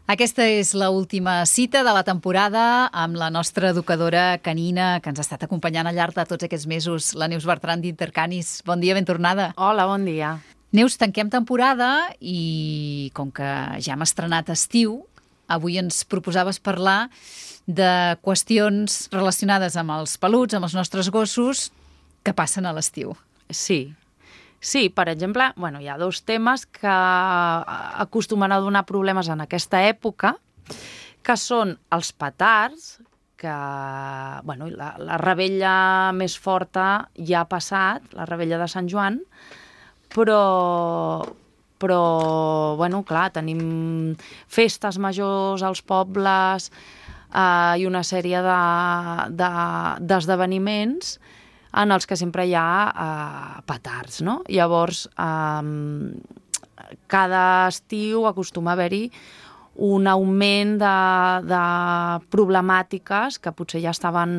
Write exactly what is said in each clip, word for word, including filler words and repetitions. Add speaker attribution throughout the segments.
Speaker 1: Aquesta és l'última cita de la temporada amb la nostra educadora canina que ens ha estat acompanyant al llarg de tots aquests mesos, la Neus Bertran d'Intercanis. Bon dia, ben tornada.
Speaker 2: Hola, bon dia.
Speaker 1: Neus, tanquem temporada i com que ja hem estrenat estiu, avui ens proposaves parlar de qüestions relacionades amb els peluts, amb els nostres gossos, que passen a l'estiu.
Speaker 2: Sí. Sí, per exemple, bueno, hi ha dos temes que acostumen a donar problemes en aquesta època, que són els petards, que bueno, la, la revetlla més forta ja ha passat, la revetlla de Sant Joan, però, però bueno, clar, tenim festes majors als pobles eh, i una sèrie de, de, d'esdeveniments en els que sempre hi ha eh, petards, no? Llavors, eh, cada estiu acostuma a haver-hi un augment de, de problemàtiques que potser ja estaven,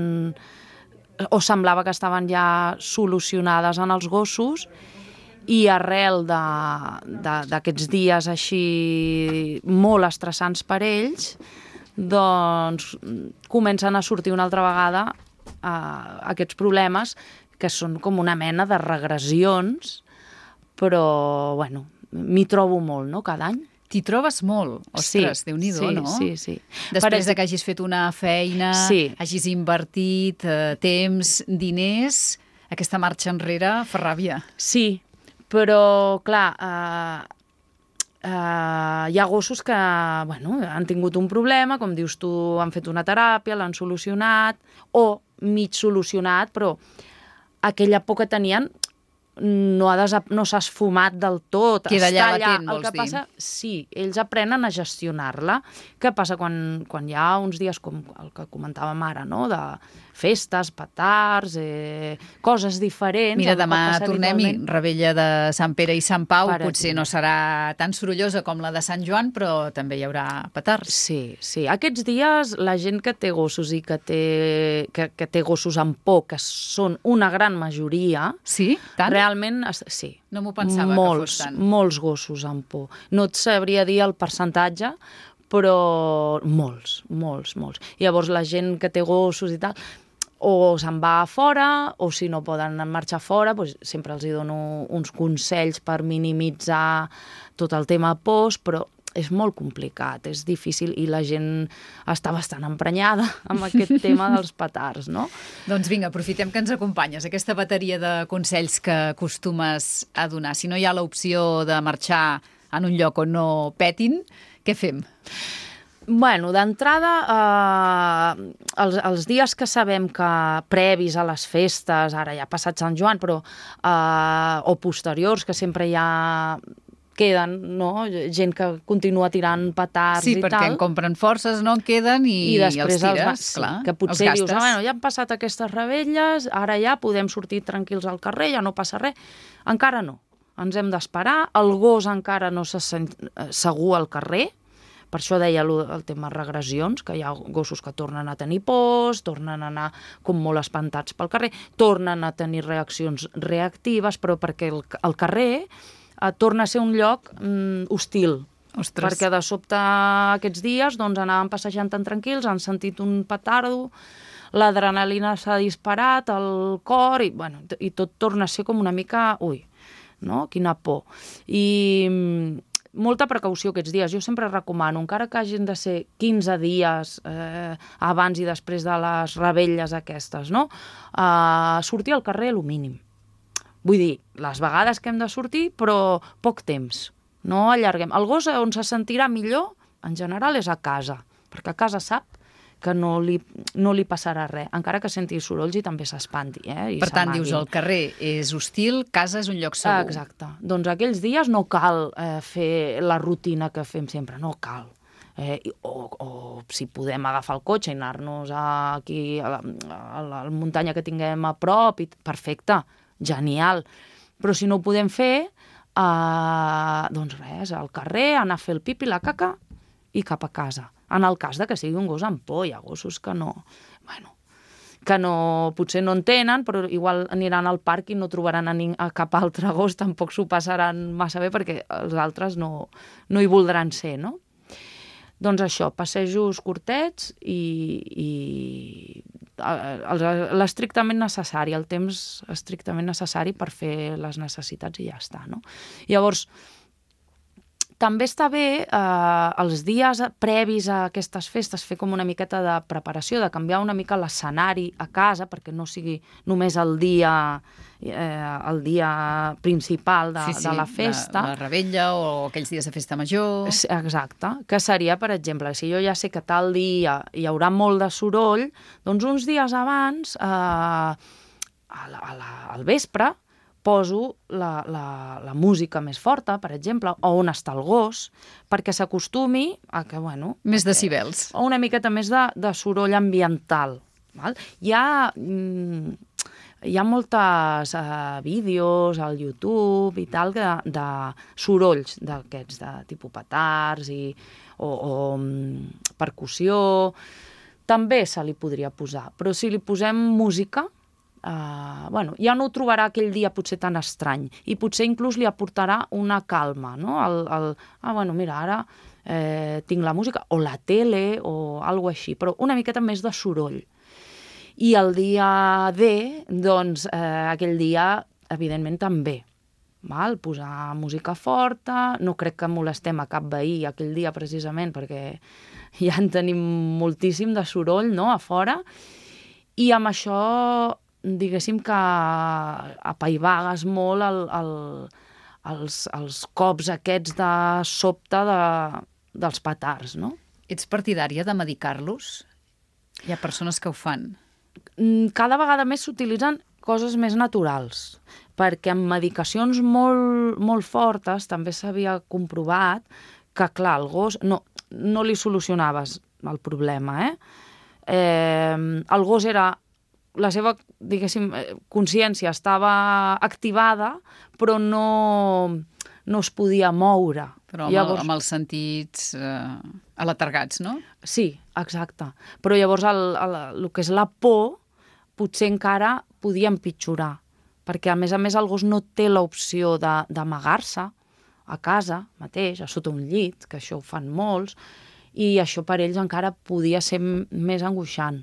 Speaker 2: o semblava que estaven ja solucionades en els gossos, i arrel d'aquests dies així molt estressants per ells, doncs comencen a sortir una altra vegada Uh, aquests problemes que són com una mena de regressions, però, bueno, m'hi trobo molt, no?, cada any.
Speaker 1: T'hi trobes molt? Ostres,
Speaker 2: sí,
Speaker 1: Déu-n'hi-do,
Speaker 2: sí,
Speaker 1: no?
Speaker 2: Sí, sí.
Speaker 1: Després de que hagis fet una feina,
Speaker 2: sí. hagis
Speaker 1: hagis invertit eh, temps, diners, aquesta marxa enrere fa ràbia.
Speaker 2: Sí, però, clar, eh, Uh, hi ha gossos que bueno, han tingut un problema, com dius tu, han fet una teràpia, l'han solucionat, o mig solucionat, però aquella por que tenien no, ha desap... no s'ha esfumat del tot.
Speaker 1: Queda allà
Speaker 2: Està
Speaker 1: latent,
Speaker 2: allà.
Speaker 1: vols
Speaker 2: El que
Speaker 1: dir?
Speaker 2: passa, sí, ells aprenen a gestionar-la. Què passa quan, quan hi ha uns dies com el que comentàvem ara, no?, de festes, petards, eh, coses diferents.
Speaker 1: Mira, demà tornem-hi,
Speaker 2: habitualment...
Speaker 1: revetlla de Sant Pere i Sant Pau,
Speaker 2: Per
Speaker 1: potser
Speaker 2: aquí.
Speaker 1: No serà tan sorollosa com la de Sant Joan, però també hi haurà petards.
Speaker 2: Sí, sí. Aquests dies la gent que té gossos i que té, que, que té gossos amb por, que són una gran majoria,
Speaker 1: Sí? Tant?
Speaker 2: realment, sí.
Speaker 1: No m'ho pensava
Speaker 2: molts,
Speaker 1: que fos tant.
Speaker 2: Molts gossos amb por. No et sabria dir el percentatge, però molts, molts, molts. Llavors la gent que té gossos i tal, o se'n va a fora, o si no poden marxar fora, doncs sempre els hi dono uns consells per minimitzar tot el tema pors, però és molt complicat, és difícil, i la gent està bastant emprenyada amb aquest tema dels petards, no?
Speaker 1: Doncs vinga, aprofitem que ens acompanyes, aquesta bateria de consells que acostumes a donar. Si no hi ha l'opció de marxar en un lloc on no petin, què fem?
Speaker 2: Bueno, d'entrada, eh, els, els dies que sabem que previs a les festes, ara ja ha passat Sant Joan, però, eh, o posteriors, que sempre hi ha queden, no?, gent que continua tirant petards
Speaker 1: sí,
Speaker 2: i tal.
Speaker 1: Sí, perquè en compren forces, no en queden i,
Speaker 2: i després
Speaker 1: els tires,
Speaker 2: els,
Speaker 1: clar,
Speaker 2: sí, que potser dius, ah, bueno, ja han passat aquestes revetlles, ara ja podem sortir tranquils al carrer, ja no passa res. Encara no, ens hem d'esperar, el gos encara no se sent segur al carrer. Per això deia el tema regressions, que hi ha gossos que tornen a tenir pors, tornen a anar com molt espantats pel carrer, tornen a tenir reaccions reactives, però perquè el, el carrer eh, torna a ser un lloc mm, hostil.
Speaker 1: Ostres.
Speaker 2: Perquè de sobte aquests dies doncs, anàvem passejant tan tranquils, han sentit un petardo, l'adrenalina s'ha disparat, el cor, i, bueno, i tot torna a ser com una mica... Ui, no? Quina por. I... molta precaució aquests dies. Jo sempre recomano, encara que hagin de ser quinze dies eh, abans i després de les revetlles aquestes, no? Eh, sortir al carrer el mínim. Vull dir, les vegades que hem de sortir, però poc temps. No allarguem. El gos on se sentirà millor, en general, és a casa, perquè a casa sap que no li, no li passarà res, encara que senti sorolls i també s'espanti. Eh? I
Speaker 1: per tant, dius, el carrer és hostil, casa és un lloc segur.
Speaker 2: Exacte. Doncs aquells dies no cal eh, fer la rutina que fem sempre, no cal. Eh, o, o si podem agafar el cotxe i anar-nos aquí a la, a la muntanya que tinguem a prop, i perfecte, genial. Però si no ho podem fer, eh, doncs res, al carrer, anar a fer el pipi, la caca i cap a casa. En el cas de que sigui un gos amb por, hi ha gossos que no... Bueno, que no, potser no en tenen, però igual aniran al parc i no trobaran a, ning- a cap altre gos, tampoc s'ho passaran massa bé perquè els altres no, no hi voldran ser, no? Doncs això, passejos curtets i, i l'estrictament necessari, el temps estrictament necessari per fer les necessitats i ja està, no? Llavors, també està bé eh, els dies previs a aquestes festes fer com una miqueta de preparació, de canviar una mica l'escenari a casa perquè no sigui només el dia, eh, el dia principal de,
Speaker 1: sí, sí,
Speaker 2: de la festa.
Speaker 1: La, la revetlla o aquells dies de festa major.
Speaker 2: Exacte, que seria, per exemple, si jo ja sé que tal dia hi haurà molt de soroll, doncs uns dies abans, eh, a la, a la, al vespre, poso la, la, la música més forta, per exemple, o on està el gos, perquè s'acostumi a que, bueno...
Speaker 1: Més decibels.
Speaker 2: O una miqueta més de, de soroll ambiental. Val? Hi ha... Mm, hi ha moltes uh, vídeos al YouTube i tal de, de sorolls d'aquests, de tipus petards i, o, o um, percussió. També se li podria posar, però si li posem música, Uh, bueno, ja no ho trobarà aquell dia potser tan estrany i potser inclús li aportarà una calma, no? El, el, ah, bueno, mira, ara eh, tinc la música o la tele o alguna així, però una miqueta més de soroll. I el dia D, doncs, eh, aquell dia, evidentment, també. Val? Posar música forta, no crec que molestem a cap veí aquell dia precisament perquè ja en tenim moltíssim de soroll, no?, a fora, i amb això diguéssim que apaivagues molt el, el, els, els cops aquests de sobte de, dels petards, no?
Speaker 1: Ets partidària de medicar-los? Hi ha persones que ho fan.
Speaker 2: Cada vegada més s'utilitzen coses més naturals, perquè amb medicacions molt, molt fortes també s'havia comprovat que, clar, el gos no, no li solucionaves el problema, eh? eh el gos era... la seva, diguéssim, consciència estava activada, però no, no es podia moure.
Speaker 1: Però amb, llavors... el, amb els sentits eh, aletargats, no?
Speaker 2: Sí, exacte. Però llavors el, el, el que és la por potser encara podia empitjorar, perquè a més a més el gos no té l'opció d'amagar-se a casa mateix, a sota un llit, que això ho fan molts, i això per ells encara podia ser més angoixant.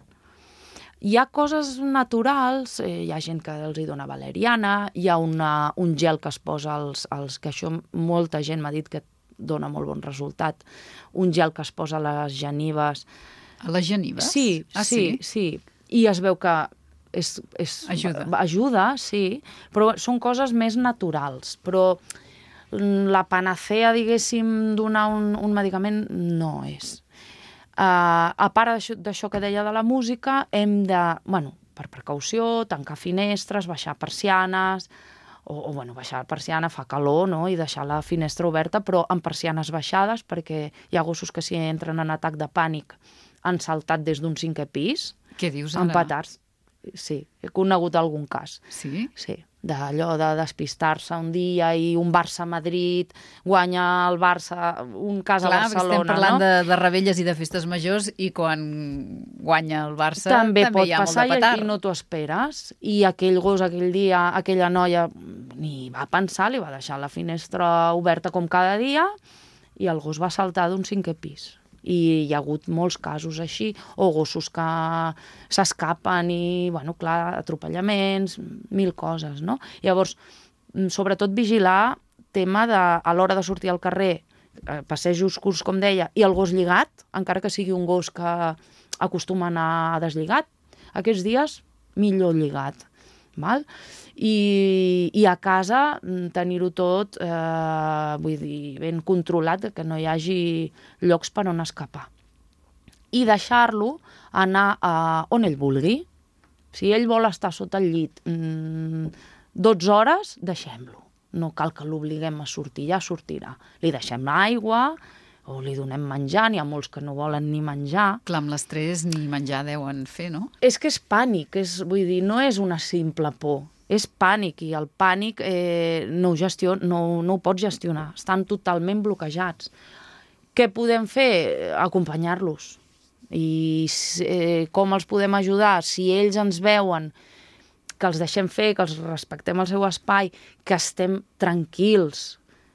Speaker 2: Hi ha coses naturals, eh, hi ha gent que els hi dona valeriana, hi ha una, un gel que es posa als, als... que això molta gent m'ha dit que dona molt bon resultat, un gel que es posa a les genives.
Speaker 1: A les genives?
Speaker 2: Sí,
Speaker 1: ah,
Speaker 2: sí, sí, sí. I es veu que és, és,
Speaker 1: ajuda.
Speaker 2: Ajuda, sí, però són coses més naturals. Però la panacea, diguéssim, donar un, un medicament no és. Uh, a part d'això que deia de la música, hem de, bueno, per precaució, tancar finestres, baixar persianes, o, o bueno, baixar la persiana fa calor, no?, i deixar la finestra oberta, però amb persianes baixades, perquè hi ha gossos que si entren en atac de pànic han saltat des d'un cinquè pis.
Speaker 1: Què dius ara?
Speaker 2: Amb petards. Sí, he conegut algun cas.
Speaker 1: Sí?
Speaker 2: Sí. D'allò de despistar-se un dia i un Barça-Madrid, guanya el Barça, un cas
Speaker 1: Clar,
Speaker 2: a Barcelona,
Speaker 1: estem parlant
Speaker 2: no?
Speaker 1: de, de rebelles i de festes majors i quan guanya el Barça
Speaker 2: també,
Speaker 1: també
Speaker 2: pot
Speaker 1: hi ha
Speaker 2: passar
Speaker 1: molt de petard.
Speaker 2: I no t'ho esperes. I aquell gos, aquell dia, aquella noia ni va pensar, li va deixar la finestra oberta com cada dia i el gos va saltar d'un cinquè pis. I hi ha hagut molts casos així, o gossos que s'escapen i, bueno, clar, atropellaments, mil coses, no? Llavors, sobretot vigilar tema de, a l'hora de sortir al carrer, passejos curts, com deia, i el gos lligat, encara que sigui un gos que acostuma a anar deslligat, aquests dies millor lligat, val? I, i a casa tenir-ho tot eh, vull dir, ben controlat, que no hi hagi llocs per on escapar. I deixar-lo anar a on ell vulgui. Si ell vol estar sota el llit mmm, dotze hores, deixem-lo. No cal que l'obliguem a sortir, ja sortirà. Li deixem l'aigua o li donem menjar, n'hi ha molts que no volen ni menjar.
Speaker 1: Clar, amb l'estrès ni menjar deuen fer, no?
Speaker 2: És que és pànic, és, vull dir, no és una simple por. És pànic, i el pànic eh, no, ho gestion, no, no ho pots gestionar. Estan totalment bloquejats. Què podem fer? Acompanyar-los. I eh, com els podem ajudar? Si ells ens veuen que els deixem fer, que els respectem el seu espai, que estem tranquils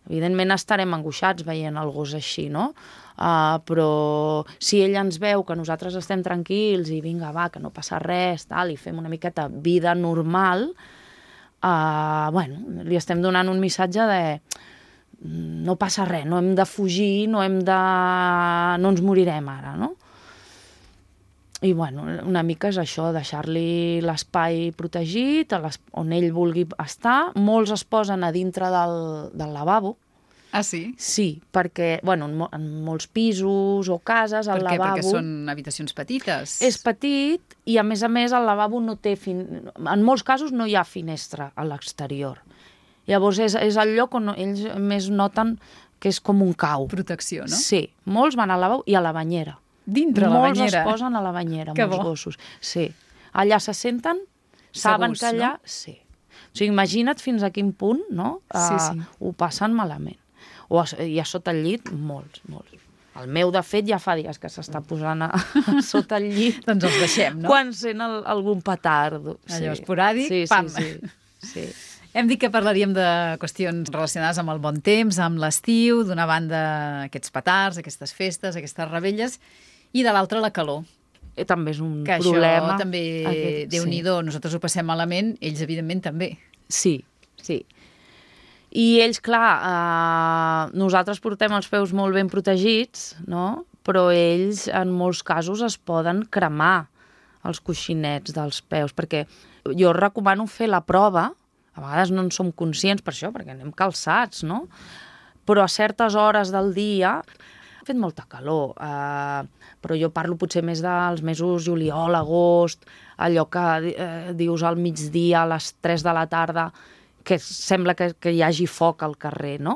Speaker 2: Evidentment estarem angoixats veient el gos així, no? Uh, però si ell ens veu que nosaltres estem tranquils i vinga, va, que no passa res, tal, i fem una miqueta vida normal, uh, bueno, li estem donant un missatge de no passa res, no hem de fugir, no hem de... no ens morirem ara, no? I, bueno, una mica és això, deixar-li l'espai protegit, on ell vulgui estar. Molts es posen a dintre del, del lavabo.
Speaker 1: Ah, sí?
Speaker 2: Sí, perquè, bueno, en, en molts pisos o cases, el
Speaker 1: per què?
Speaker 2: lavabo...
Speaker 1: Perquè són habitacions petites?
Speaker 2: És petit i, a més a més, el lavabo no té... Fin... En molts casos no hi ha finestra a l'exterior. Llavors, és, és el lloc on ells més noten que és com un cau.
Speaker 1: Protecció, no?
Speaker 2: Sí, molts van al lavabo i a la banyera.
Speaker 1: Dintre la
Speaker 2: molts
Speaker 1: banyera?
Speaker 2: Molts es posen a la banyera,
Speaker 1: que
Speaker 2: molts
Speaker 1: bo.
Speaker 2: Gossos. Sí. Allà se senten, saben
Speaker 1: segurs,
Speaker 2: que allà...
Speaker 1: No?
Speaker 2: Sí. O sigui, imagina't fins a quin punt, no?
Speaker 1: Sí, sí.
Speaker 2: Uh, ho passen malament. O a, i a sota el llit, molts, molts. El meu, de fet, ja fa dies que s'està posant a, a sota el llit.
Speaker 1: Doncs els deixem, no?
Speaker 2: Quan sent el, algun petardo.
Speaker 1: Allò
Speaker 2: sí.
Speaker 1: esporàdic,
Speaker 2: sí,
Speaker 1: pam!
Speaker 2: Sí, sí, sí.
Speaker 1: Hem dit que parlaríem de qüestions relacionades amb el bon temps, amb l'estiu, d'una banda aquests petards, aquestes festes, aquestes revetlles, i de l'altra la calor.
Speaker 2: I també és un
Speaker 1: que
Speaker 2: problema.
Speaker 1: Que això també, aquest, Déu-n'hi-do, sí. Nosaltres ho passem malament, ells evidentment també.
Speaker 2: Sí, sí. I ells, clar, eh, nosaltres portem els peus molt ben protegits, no? Però ells, en molts casos, es poden cremar els coixinets dels peus, perquè jo recomano fer la prova. A vegades no en som conscients per això, perquè anem calçats, no? Però a certes hores del dia ha fet molta calor, eh, però jo parlo potser més dels mesos juliol, agost, allò que eh, dius al migdia, a les tres de la tarda, que sembla que, que hi hagi foc al carrer, no?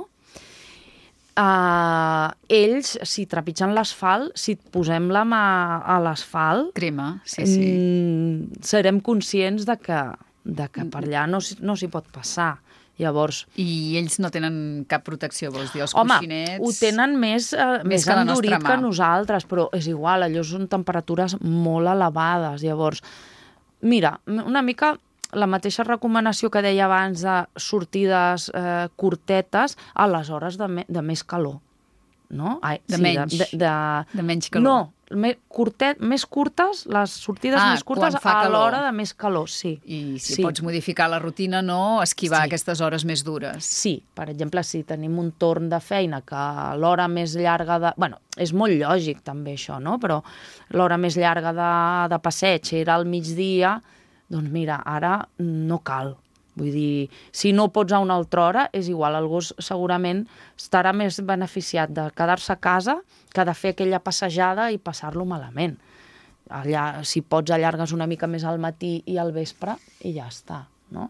Speaker 2: Eh, ells, si trepitgen l'asfalt, si et posem la mà a l'asfalt...
Speaker 1: Crema, sí, sí.
Speaker 2: Mm, serem conscients de que... de que per allà no, no s'hi pot passar. Llavors...
Speaker 1: I ells no tenen cap protecció, vols dir, els
Speaker 2: home,
Speaker 1: coixinets...
Speaker 2: ho tenen més, eh, més, més endurit que nosaltres, però és igual, allò són temperatures molt elevades. Llavors, mira, una mica la mateixa recomanació que deia abans de sortides eh, curtetes a les hores de, me, de més calor. No? Ai,
Speaker 1: de
Speaker 2: sí,
Speaker 1: menys.
Speaker 2: De, de,
Speaker 1: de menys calor.
Speaker 2: No, me, curtet, més curtes, les sortides
Speaker 1: ah,
Speaker 2: més curtes a l'hora de més calor, sí.
Speaker 1: I si
Speaker 2: sí.
Speaker 1: pots modificar la rutina, no? Esquivar
Speaker 2: sí.
Speaker 1: aquestes hores més dures.
Speaker 2: Sí, per exemple, si tenim un torn de feina que l'hora més llarga de... Bueno, és molt lògic també això, no? Però l'hora més llarga de, de passeig era al migdia, doncs mira, ara no cal. Vull dir, si no pots a una altra hora, és igual, el gos segurament estarà més beneficiat de quedar-se a casa que de fer aquella passejada i passar-lo malament. Allà, si pots, allargues una mica més al matí i al vespre i ja està, no?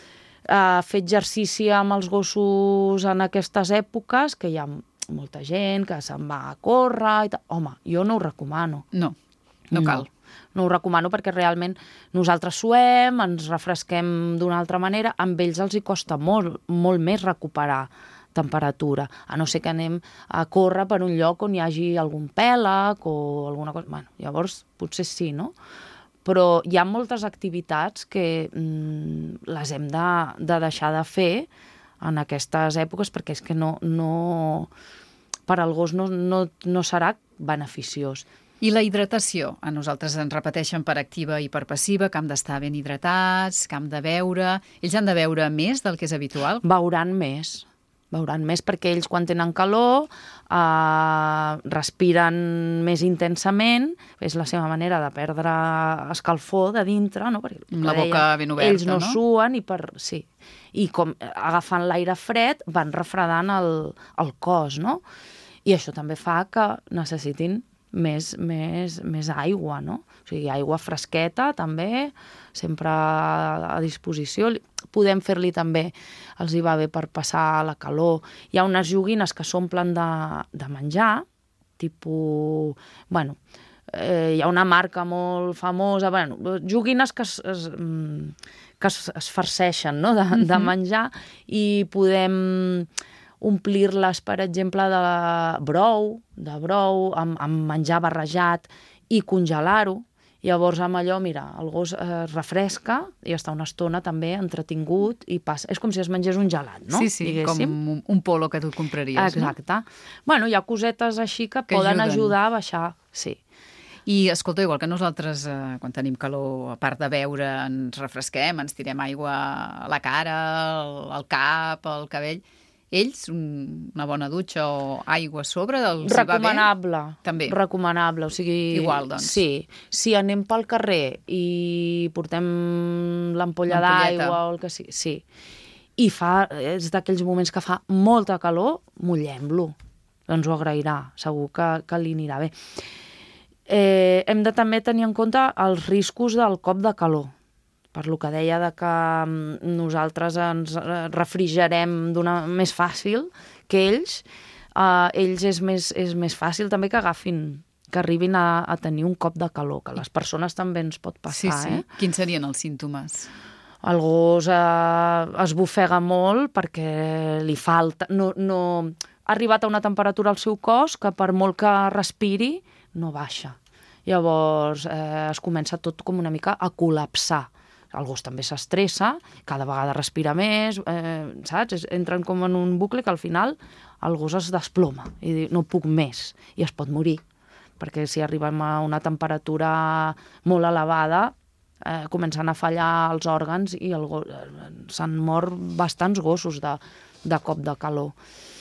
Speaker 2: Uh, fer exercici amb els gossos en aquestes èpoques, que hi ha molta gent que se'n va a córrer i tal. Home, jo no ho recomano.
Speaker 1: No, no cal.
Speaker 2: No. No ho recomano perquè realment nosaltres suem, ens refresquem d'una altra manera, amb ells els hi costa molt, molt més recuperar temperatura, a no ser que anem a córrer per un lloc on hi hagi algun pèlag o alguna cosa. Bueno, llavors potser sí, no? Però hi ha moltes activitats que mm, les hem de, de deixar de fer en aquestes èpoques perquè és que no, no, per al gos no, no, no serà beneficiós.
Speaker 1: I la hidratació? A nosaltres ens repeteixen per activa i per passiva, que hem d'estar ben hidratats, que hem de beure... Ells han de beure més del que és habitual?
Speaker 2: Beuran més. Beuran més perquè ells quan tenen calor eh, respiren més intensament, és la seva manera de perdre escalfor de dintre, no? Perquè,
Speaker 1: amb la boca deia, ben oberta,
Speaker 2: ells no, no suen i per... Sí. I com agafant l'aire fred van refredant el, el cos, no? I això també fa que necessitin més, més, més aigua, no? O sigui, aigua fresqueta també, sempre a disposició. Podem fer-li també, els hi va bé per passar la calor. Hi ha unes joguines que s'omplen de, de menjar, tipus... Bueno, eh, hi ha una marca molt famosa, bueno, joguines que es, es, que es, es farceixen, no? de, de menjar, i podem omplir-les, per exemple, de brou, de brou amb, amb menjar barrejat i congelar-ho. Llavors, amb allò, mira, el gos es refresca i està una estona també entretingut i passa. És com si es mengés un gelat, no?
Speaker 1: Sí, sí, diguéssim. Com un polo que tu compraries,
Speaker 2: Exacte. no? Bueno, hi ha cosetes així que, que poden ajuden. ajudar a baixar, sí.
Speaker 1: I, escolta, igual que nosaltres, eh, quan tenim calor, a part de beure, ens refresquem, ens tirem aigua a la cara, al, al cap, al cabell... Ells, un, una bona dutxa o aigua a sobre, els hi va bé?
Speaker 2: Recomanable.
Speaker 1: També.
Speaker 2: Recomanable, o sigui...
Speaker 1: Igual, doncs.
Speaker 2: Sí. Si anem pel carrer i portem l'ampolla d'aigua o el que sigui, sí. I fa, és d'aquells moments que fa molta calor, mullem-lo. Ens ho agrairà, segur que, que li anirà bé. Eh, hem de també tenir en compte els riscos del cop de calor. Per lo que deia de que nosaltres ens refrigerem d'una més fàcil que ells, eh, ells és més, és més fàcil també que agafin, que arribin a, a tenir un cop de calor, que les persones també ens pot passar.
Speaker 1: Sí, sí.
Speaker 2: Eh?
Speaker 1: Quins serien els símptomes?
Speaker 2: El gos eh, es bufega molt perquè li falta... No, no, ha arribat a una temperatura al seu cos que per molt que respiri no baixa. Llavors eh, es comença tot com una mica a col·lapsar. El gos també s'estressa, cada vegada respira més, eh, saps? Entren com en un bucle que al final el gos es desploma i diu, no puc més, i es pot morir. Perquè si arribem a una temperatura molt elevada, eh, comencen a fallar els òrgans i el gos, eh, s'han mort bastants gossos de, de cop de calor.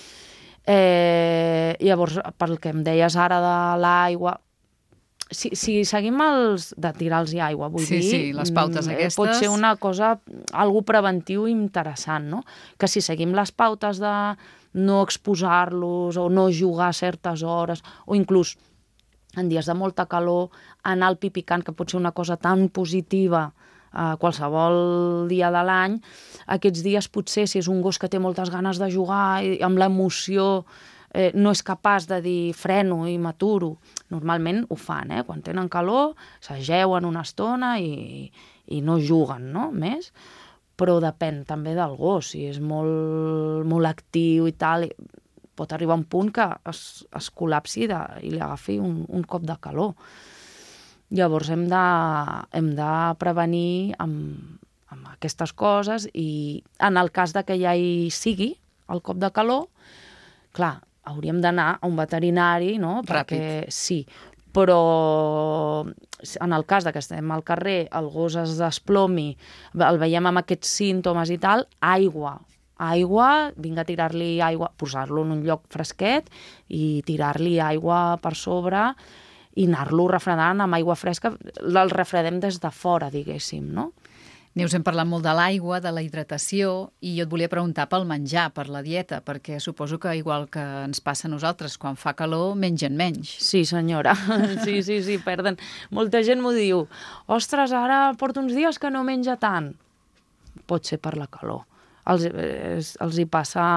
Speaker 2: Eh, llavors, pel que em deies ara de l'aigua... Si, si seguim els de tirar-los aigua, vull
Speaker 1: sí,
Speaker 2: dir...
Speaker 1: Sí, les pautes aquestes...
Speaker 2: Pot ser una cosa, algo preventiu i interessant, no? Que si seguim les pautes de no exposar-los o no jugar a certes hores, o inclús en dies de molta calor, anar al pipicant, que pot ser una cosa tan positiva a qualsevol dia de l'any, aquests dies potser, si és un gos que té moltes ganes de jugar i amb l'emoció... Eh, no és capaç de dir freno i m'aturo. Normalment ho fan, eh? Quan tenen calor, s'ajeuen una estona i, i no juguen, no? Més. Però depèn també del gos. Si és molt, molt actiu i tal, pot arribar a un punt que es, es col·lapsi de, i li agafi un, un cop de calor. Llavors hem de, hem de prevenir amb, amb aquestes coses i en el cas de que ja hi sigui el cop de calor, clar, hauríem d'anar a un veterinari, no?
Speaker 1: Ràpid.
Speaker 2: Perquè sí, però en el cas de que estem al carrer, el gos es desplomi, el veiem amb aquests símptomes i tal, aigua, aigua, vinga a tirar-li aigua, posar-lo en un lloc fresquet i tirar-li aigua per sobre i anar-lo refredant amb aigua fresca, el refredem des de fora, diguéssim, no?
Speaker 1: Neus, hem parlat molt de l'aigua, de la hidratació, i jo et volia preguntar pel menjar, per la dieta, perquè suposo que igual que ens passa a nosaltres, quan fa calor, mengen menys.
Speaker 2: Sí, senyora. Sí, sí, sí, perden. Molta gent m'ho diu. Ostres, ara porto uns dies que no menja tant. Pot ser per la calor. Els, els hi passa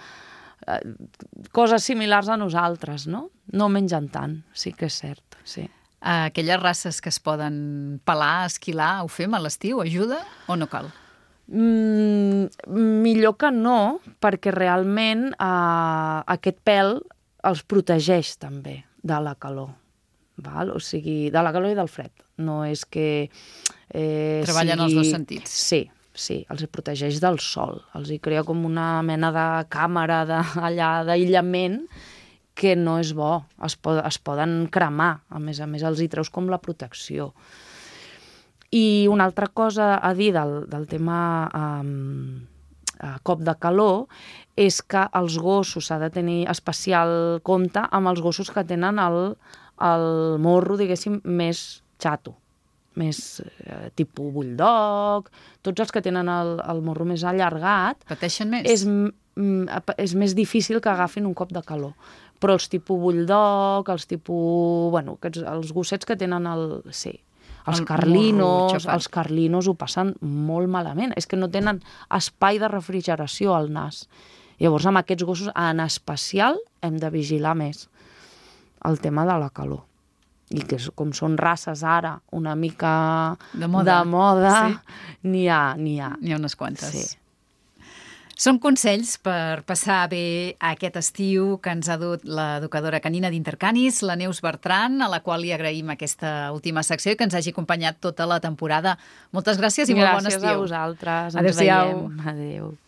Speaker 2: coses similars a nosaltres, no? No mengen tant, sí que és cert, sí.
Speaker 1: Aquelles races que es poden pelar, esquilar, ho fem a l'estiu? Ajuda o no cal?
Speaker 2: Mm, millor que no, perquè realment eh, aquest pèl els protegeix també de la calor. Val? O sigui, de la calor i del fred. No és que... Eh,
Speaker 1: Treballen
Speaker 2: sigui...
Speaker 1: els dos sentits.
Speaker 2: Sí, sí, els protegeix del sol. Els hi crea com una mena de càmera de, allà d'aïllament que no és bo, es, pod es poden cremar, a més a més els hi treus com la protecció. I una altra cosa a dir del, del tema um, a cop de calor és que els gossos s'ha de tenir especial compte amb els gossos que tenen el, el morro, diguéssim, més xato, més eh, tipus bulldog, tots els que tenen el, el morro més allargat.
Speaker 1: Pateixen més?
Speaker 2: És, és més difícil que agafin un cop de calor. Però els tipus bulldog, els tipus... Bueno, aquests, els gossets que tenen el... Sí, els el carlinos, els carlinos ho passen molt malament. És que no tenen espai de refrigeració al nas. Llavors, amb aquests gossos, en especial, hem de vigilar més el tema de la calor. I que com són races ara una mica
Speaker 1: de moda,
Speaker 2: de moda
Speaker 1: sí.
Speaker 2: n'hi ha, n'hi ha.
Speaker 1: N'hi ha unes quantes.
Speaker 2: Sí.
Speaker 1: Són consells per passar bé aquest estiu que ens ha dut l'educadora canina d'Intercanis, la Neus Bertran, a la qual li agraïm aquesta última secció i que ens hagi acompanyat tota la temporada. Moltes gràcies i molt bon estiu.
Speaker 2: Gràcies a vosaltres. Ens
Speaker 1: Adéu-siau.
Speaker 2: veiem. Adéu.